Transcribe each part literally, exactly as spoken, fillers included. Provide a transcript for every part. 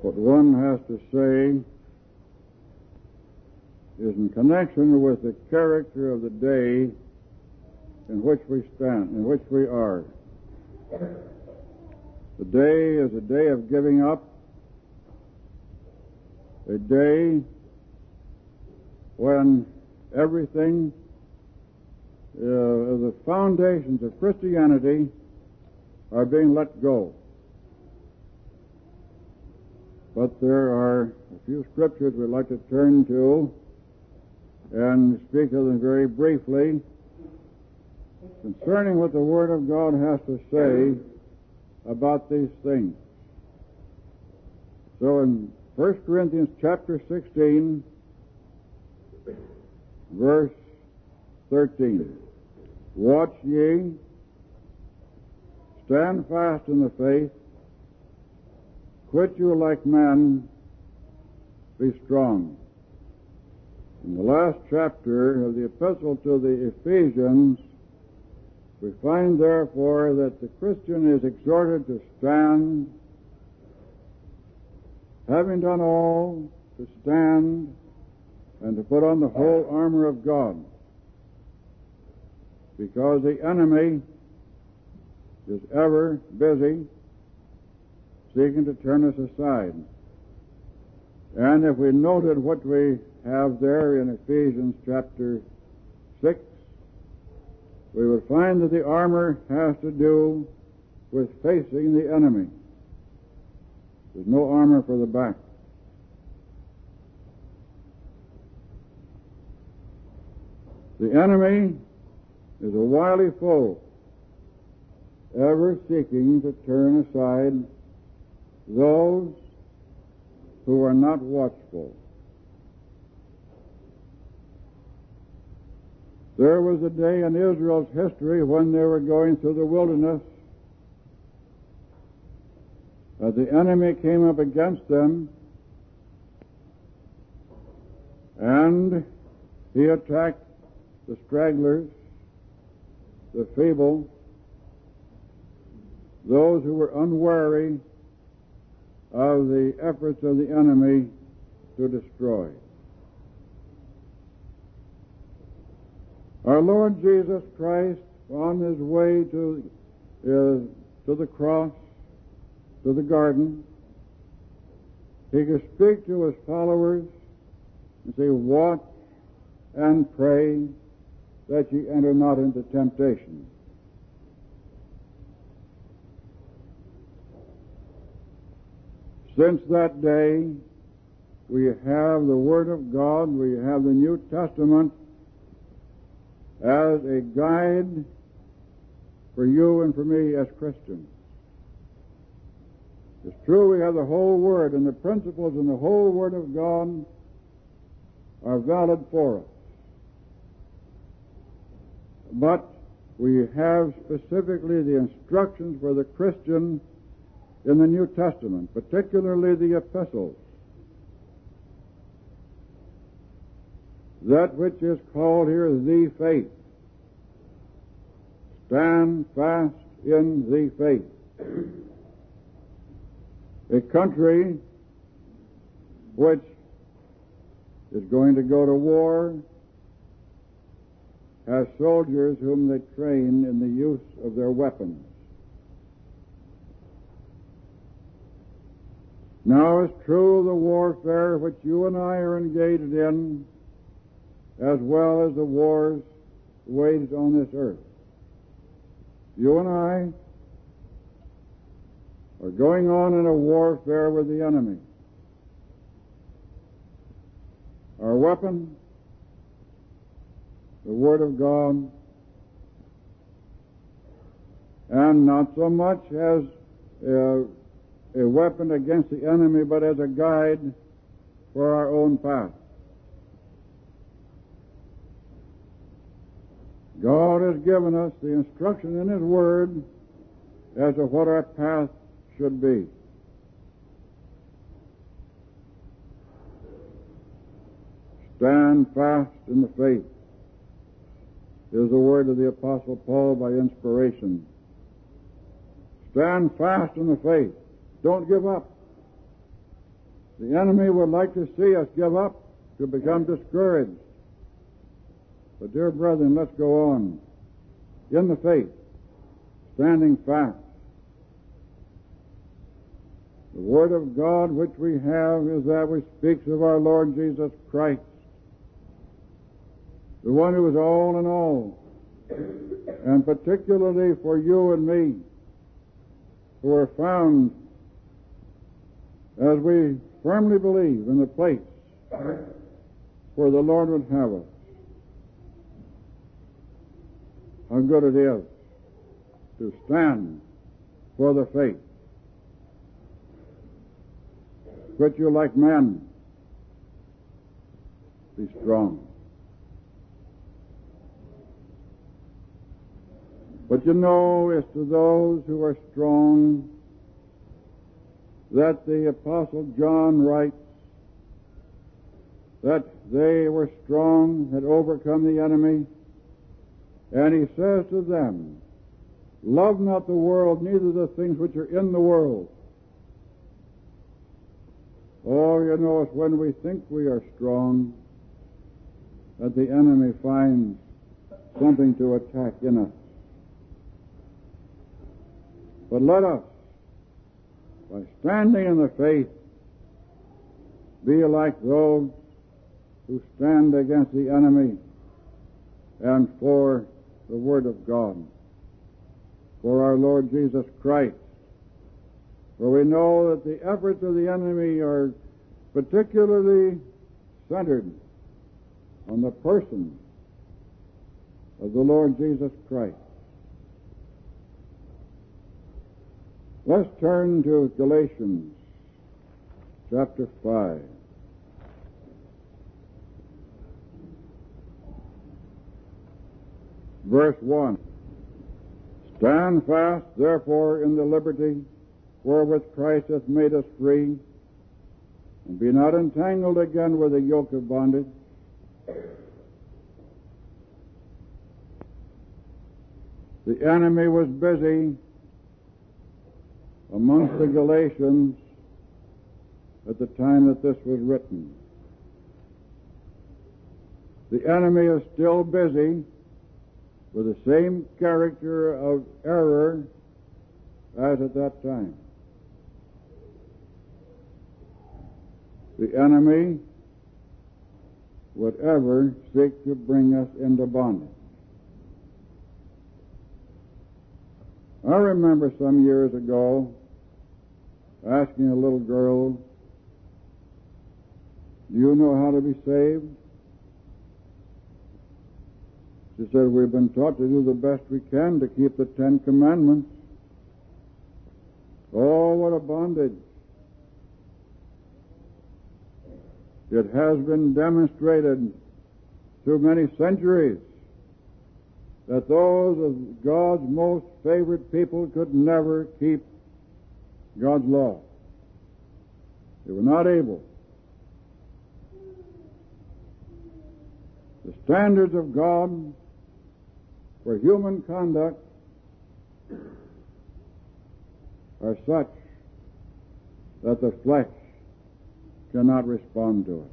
what one has to say is in connection with the character of the day in which we stand, in which we are. The day is a day of giving up, a day when everything, uh, the foundations of Christianity are being let go. But there are a few scriptures we'd like to turn to and speak of them very briefly concerning what the Word of God has to say about these things. So in First Corinthians chapter sixteen, verse thirteen, watch ye, stand fast in the faith, quit you like men, be strong. In the last chapter of the epistle to the Ephesians, we find therefore that the Christian is exhorted to stand, having done all, to stand and to put on the whole armor of God, because the enemy is ever busy seeking to turn us aside. And if we noted what we have there in Ephesians chapter six, we would find that the armor has to do with facing the enemy. There's no armor for the back. The enemy is a wily foe, ever seeking to turn aside those who are not watchful. There was a day in Israel's history when they were going through the wilderness that the enemy came up against them, and he attacked the stragglers, the feeble, those who were unwary of the efforts of the enemy to destroy. Our Lord Jesus Christ, on his way to, uh, to the cross, to the garden, he could speak to his followers and say, watch and pray that ye enter not into temptation. Since that day, we have the Word of God, we have the New Testament as a guide for you and for me as Christians. It's true we have the whole Word, and the principles in the whole Word of God are valid for us. But we have specifically the instructions for the Christian in the New Testament, particularly the epistles. That which is called here the faith. Stand fast in the faith. A country which is going to go to war has soldiers whom they train in the use of their weapons. Now it's true the warfare which you and I are engaged in, as well as the wars waged on this earth. You and I are going on in a warfare with the enemy. Our weapon, the Word of God, and not so much as uh, a weapon against the enemy, but as a guide for our own path. God has given us the instruction in His Word as to what our path should be. Stand fast in the faith is the word of the Apostle Paul by inspiration. Stand fast in the faith. Don't give up. The enemy would like to see us give up, to become discouraged. But, dear brethren, let's go on in the faith, standing fast. The Word of God which we have is that which speaks of our Lord Jesus Christ, the one who is all in all, and particularly for you and me, who are found, as we firmly believe, in the place where the Lord would have us. How good it is to stand for the faith. Quit you like men. Be strong. But you know, it's to those who are strong that the Apostle John writes that they were strong, had overcome the enemy, and he says to them, love not the world, neither the things which are in the world. Oh, you know, it's when we think we are strong that the enemy finds something to attack in us. But let us, by standing in the faith, be like those who stand against the enemy and for the Word of God, for our Lord Jesus Christ. For we know that the efforts of the enemy are particularly centered on the person of the Lord Jesus Christ. Let's turn to Galatians chapter five. Verse one. Stand fast, therefore, in the liberty wherewith Christ hath made us free, and be not entangled again with the yoke of bondage. The enemy was busy amongst the Galatians at the time that this was written. The enemy is still busy with the same character of error as at that time. The enemy would ever seek to bring us into bondage. I remember some years ago asking a little girl, do you know how to be saved? She said, we've been taught to do the best we can to keep the Ten Commandments. Oh, what a bondage. It has been demonstrated through many centuries that those of God's most favored people could never keep God's law. They were not able. The standards of God for human conduct are such that the flesh cannot respond to it.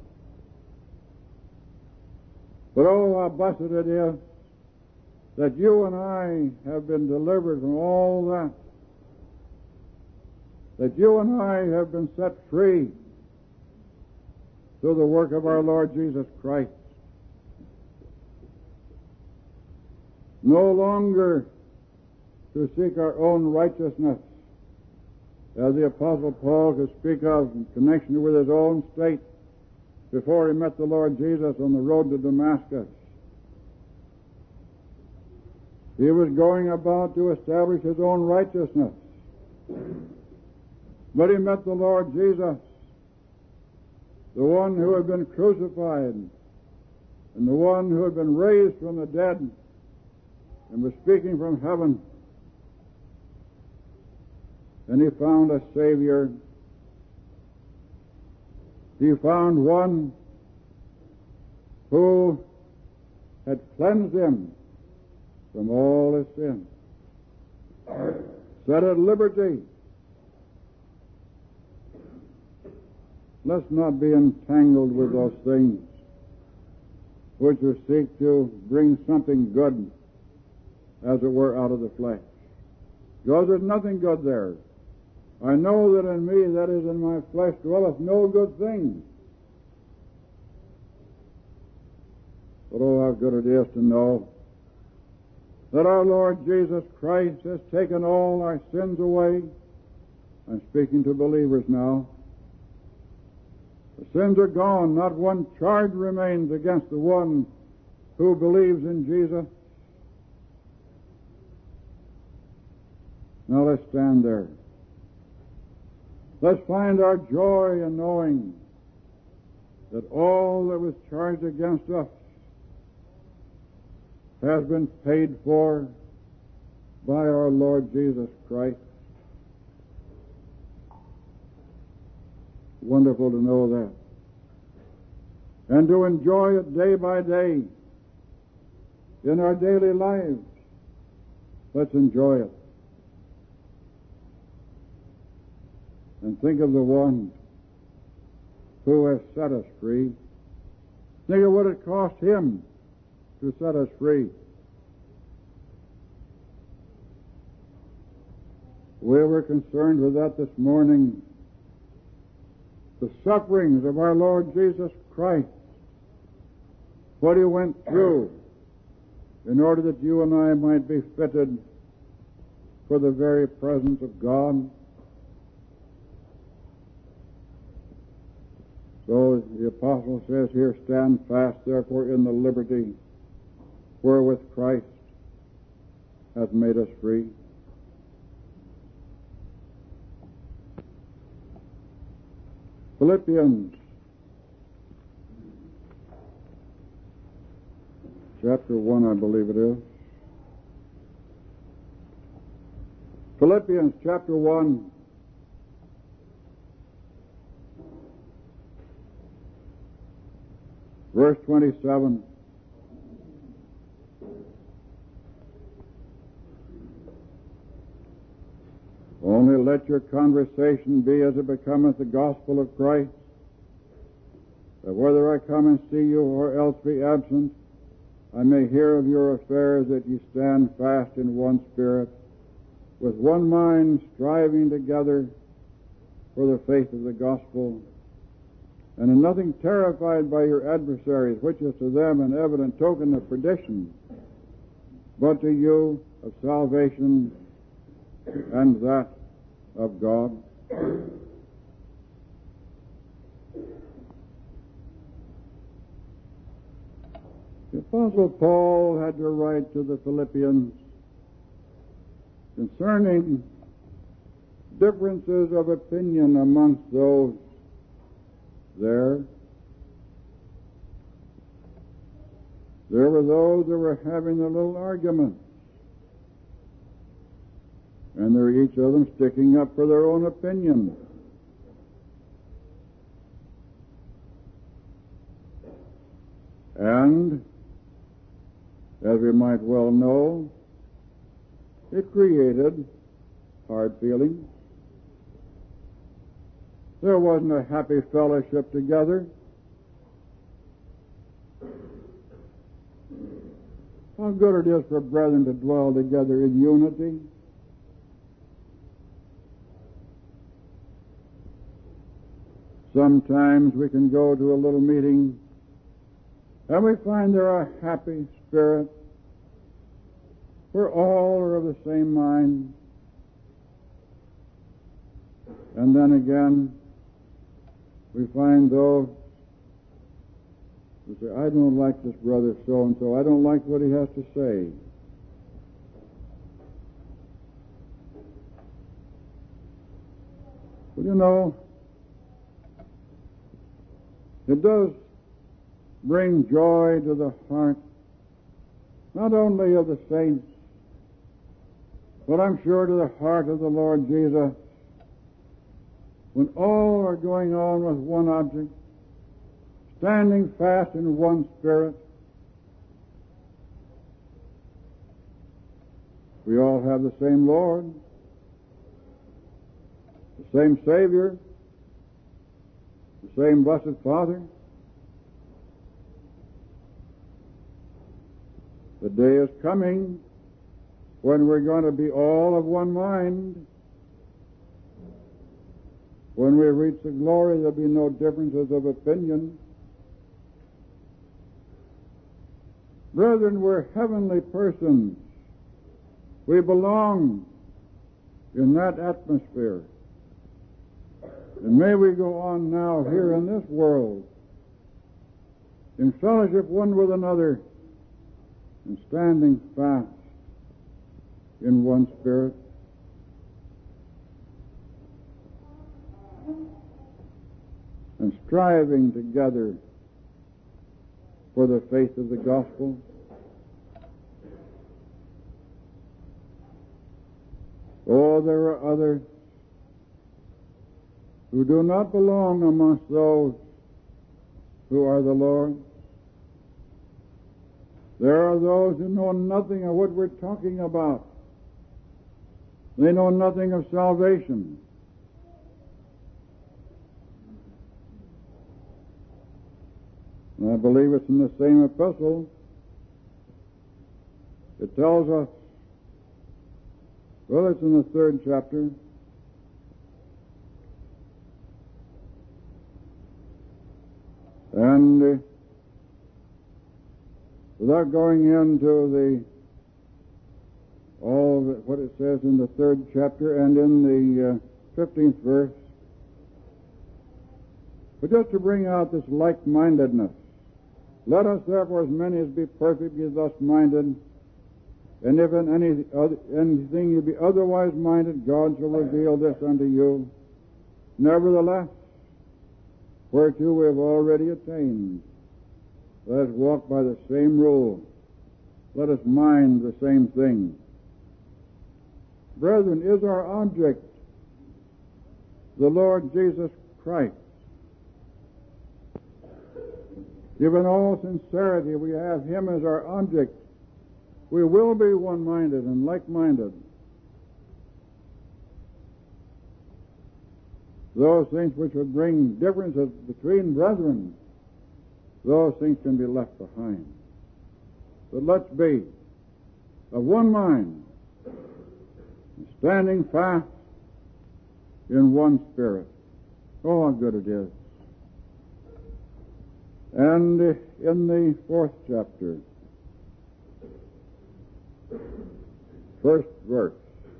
But oh, how blessed it is that you and I have been delivered from all that, that you and I have been set free through the work of our Lord Jesus Christ. No longer to seek our own righteousness, as the Apostle Paul could speak of in connection with his own state before he met the Lord Jesus on the road to Damascus. He was going about to establish his own righteousness. But he met the Lord Jesus, the one who had been crucified and the one who had been raised from the dead and was speaking from heaven. And he found a Savior. He found one who had cleansed him from all his sins, set at liberty. let's not be entangled with those things which will seek to bring something good, as it were, out of the flesh. Because there's nothing good there. I know that in me, that is in my flesh, dwelleth no good thing. But oh, how good it is to know that our Lord Jesus Christ has taken all our sins away. I'm speaking to believers now. The sins are gone. Not one charge remains against the one who believes in Jesus. Now let's stand there. Let's find our joy in knowing that all that was charged against us has been paid for by our Lord Jesus Christ. Wonderful to know that. And to enjoy it day by day in our daily lives. Let's enjoy it. And think of the one who has set us free. Think of what it cost him to set us free. We were concerned with that this morning. The sufferings of our Lord Jesus Christ, what he went through in order that you and I might be fitted for the very presence of God. So the apostle says here, stand fast therefore in the liberty wherewith Christ hath made us free. Philippians chapter one, I believe it is. Philippians chapter one. Verse twenty-seven. Only let your conversation be as it becometh the gospel of Christ, that whether I come and see you or else be absent, I may hear of your affairs, that ye stand fast in one spirit, with one mind striving together for the faith of the gospel, and in nothing terrified by your adversaries, which is to them an evident token of perdition, but to you of salvation, and that of God. The Apostle Paul had to write to the Philippians concerning differences of opinion amongst those there. There were those that were having a little argument, and they're each of them sticking up for their own opinion. And, as we might well know, it created hard feelings. There wasn't a happy fellowship together. How good it is for brethren to dwell together in unity. Sometimes we can go to a little meeting and we find there are happy spirits, where all are of the same mind. And then again, we find those who say, I don't like this brother so-and-so. I don't like what he has to say. But you know, it does bring joy to the heart, not only of the saints, but I'm sure to the heart of the Lord Jesus, when all are going on with one object, standing fast in one spirit. We all have the same Lord, the same Savior, the same Blessed Father. The day is coming when we're going to be all of one mind. When we reach the glory, there'll be no differences of opinion. Brethren, we're heavenly persons. We belong in that atmosphere. And may we go on now here in this world in fellowship one with another and standing fast in one spirit. And striving together for the faith of the gospel. Oh, there are others who do not belong amongst those who are the Lord. There are those who know nothing of what we're talking about. They know nothing of salvation. And I believe it's in the same epistle. It tells us, well, it's in the third chapter. And uh, without going into the all the, what it says in the third chapter and in the uh, fifteenth verse, but just to bring out this like-mindedness. Let us therefore, as many as be perfect, be thus minded. And if in any other, anything you be otherwise minded, God shall reveal this unto you. Nevertheless, whereto we have already attained, let us walk by the same rule. Let us mind the same thing. Brethren, is our object the Lord Jesus Christ? If in all sincerity we have Him as our object, we will be one-minded and like-minded. Those things which would bring differences between brethren, those things can be left behind. But let's be of one mind, standing fast in one spirit. Oh, how good it is. And in the fourth chapter, first verse,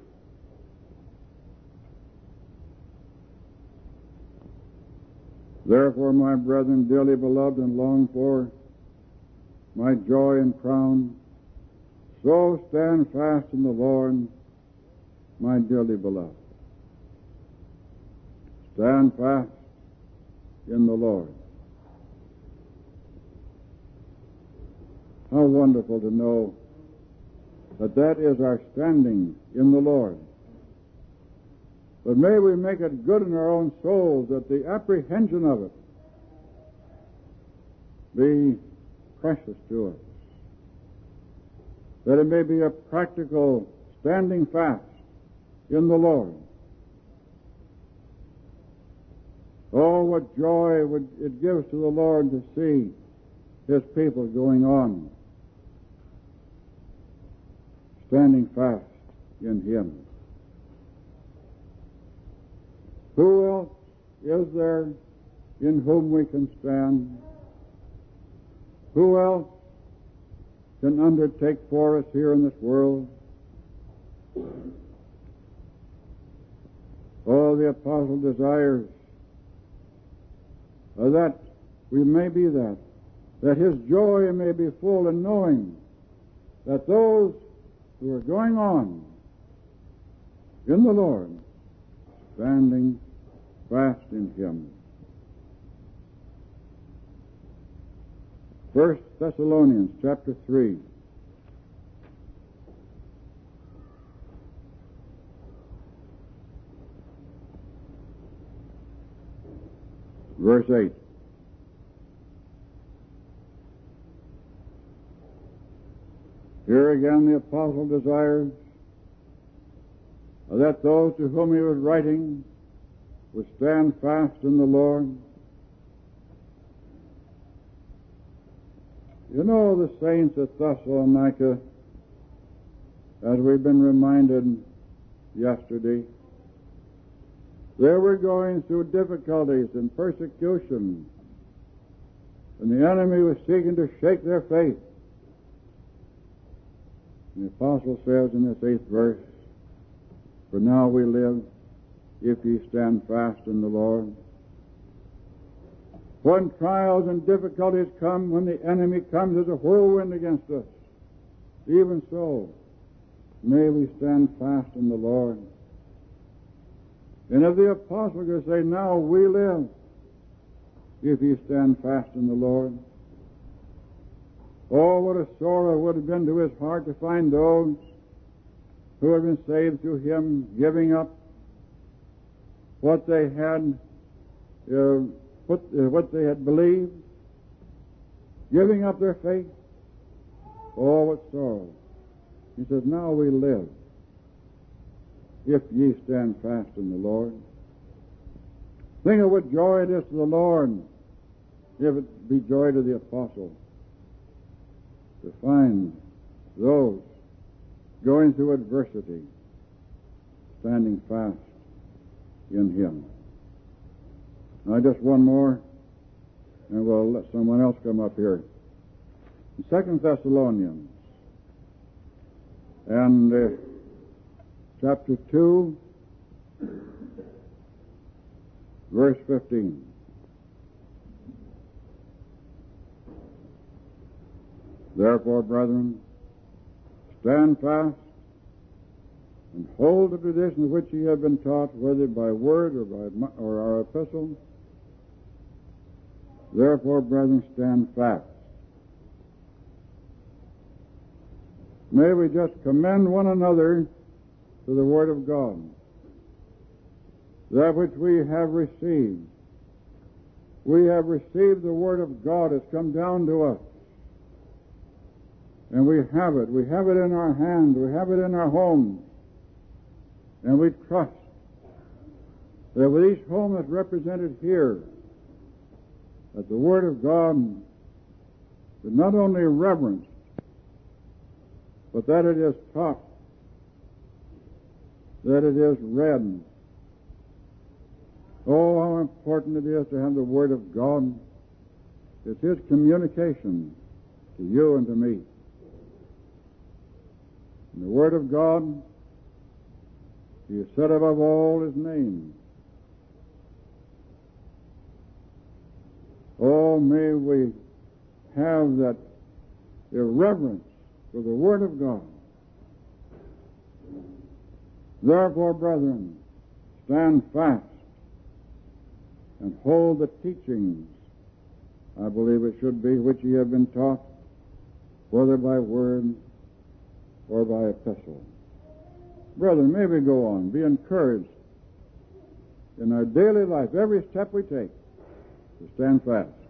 therefore, my brethren, dearly beloved and longed for, my joy and crown, so stand fast in the Lord, my dearly beloved. Stand fast in the Lord. How wonderful to know that that is our standing in the Lord. But may we make it good in our own souls that the apprehension of it be precious to us. That it may be a practical standing fast in the Lord. Oh, what joy would it gives to the Lord to see His people going on, standing fast in Him. Who else is there in whom we can stand? Who else can undertake for us here in this world? Oh, the apostle desires uh, that we may be that, that his joy may be full in knowing that those who are going on in the Lord, standing fast in Him. First Thessalonians chapter three. Verse eight. Here again the apostle desires that those to whom he was writing would stand fast in the Lord. You know, the saints at Thessalonica, as we've been reminded yesterday, they were going through difficulties and persecution, and the enemy was seeking to shake their faith. And the apostle says in this eighth verse, "For now we live, if ye stand fast in the Lord." When trials and difficulties come, when the enemy comes as a whirlwind against us, even so, may we stand fast in the Lord. And if the apostle could say, "Now we live, if ye stand fast in the Lord," oh, what a sorrow it would have been to his heart to find those who have been saved through him giving up what they had uh, what, uh, what they had believed, giving up their faith. Oh, what sorrow. He says, "Now we live, if ye stand fast in the Lord." Think of what joy it is to the Lord, if it be joy to the apostle, to find those going through adversity, standing fast in him. Now, just one more, and we'll let someone else come up here. In Second Thessalonians, and uh, chapter two, verse fifteen. "Therefore, brethren, stand fast and hold the tradition which ye have been taught, whether by word or by my, or our epistle. Therefore, brethren, stand fast." May we just commend one another to the Word of God. That which we have received. We have received the Word of God. It's come down to us. And we have it. We have it in our hands. We have it in our homes. And we trust that with each home that's represented here, that the Word of God is not only reverenced, but that it is taught, that it is read. Oh, how important it is to have the Word of God. It's His communication to you and to me. And the Word of God, He is set above all His name. Oh, may we have that irreverence for the Word of God. Therefore, brethren, stand fast and hold the teachings, I believe it should be, which ye have been taught, whether by word or by epistle. Brethren, may we go on, be encouraged in our daily life, every step we take, to stand fast.